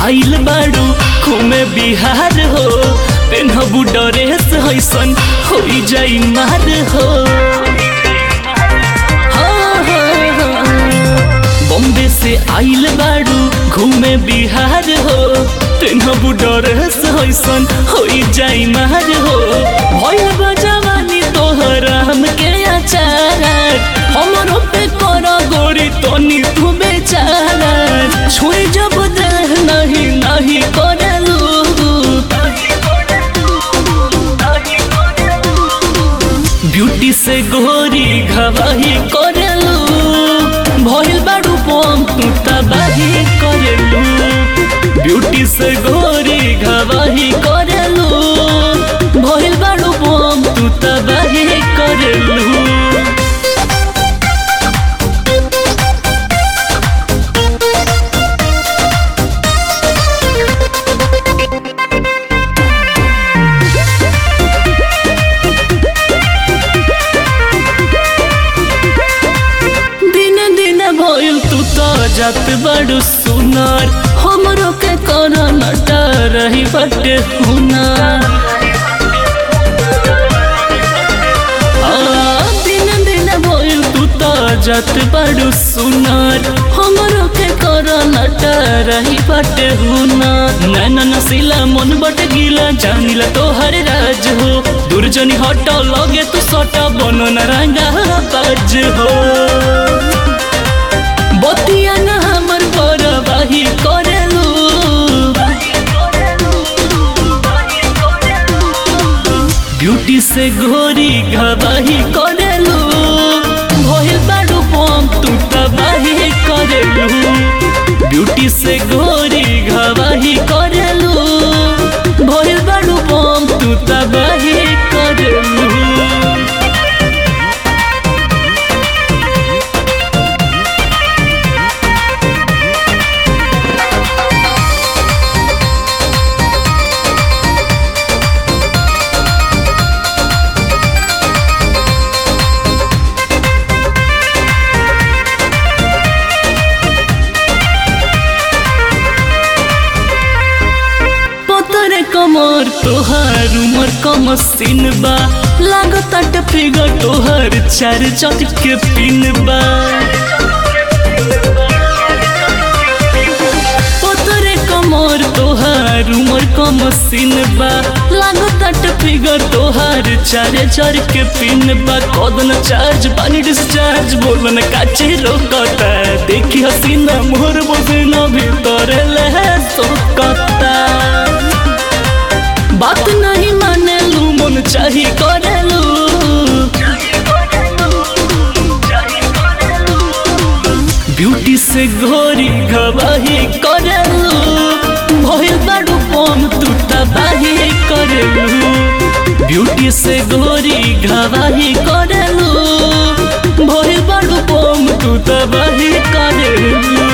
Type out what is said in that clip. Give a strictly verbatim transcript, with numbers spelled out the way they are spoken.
आइल बाड़ू घूमे बिहार हो, पेन्हबू ड्रेस हैसन हो जाई मार हो। बॉम्बे से आइल बाड़ू घूमे बिहार हो, पेन्हबू ड्रेस हैसन हो जाई मार हो। भइल बा जवानी तोहर हम के अचार, हमरो पे कर गोरी तनी तू बेचारा। छुई जब देह नहीं नहीं करलू, ब्यूटी से गोरी घवाही करलू। भइल बाड़ू बम तू तबाही करलू, ब्यूटी से गोरी घवाही करलू। भइल बाड़ू बम तू तबाही करलू। जात बड़ू सुनार, हमरो के कोना नटा रही बटे हुनार। दिन दिन भइल तू तो जात बड़ू सुनार, हमरो के कोना नटा रही बटे हुनार। नैना नसीला मन बट गीला जानिला तोहर राज हो, दुर्जनी हट लगे तू सटा बनो न रंगा बाज हो। बतिया न हमर परवाही करलू, ब्यूटी से गोरी घवाही करलू। भइल बाड़ू बम तू तबाही करलू, ब्यूटी से गोरी घवाही करलू। भइल बाड़ू बम तू तबाही करलू। कमर तोहार उमर कम सीन बा, लागत फिगर तोहर चार चटके पिन बा। पतरे कमर तोहार उमर कम सीन बा, लागत फिगर तोहार चार चार के पिन बा। कदन चार्ज पानी डिस्चार्ज बोलन काचे रोकता, देखी हसीना मोहर बसीना भीतर ले सोकता। बात नहीं मानेलू मन चाही करलू, ब्यूटी से गोरी घवाही करलू। भइल बाड़ू बम तू तबाही करलू, ब्यूटी से गोरी घवाही करलू। भइल बाड़ू बम तू तबाही करलू।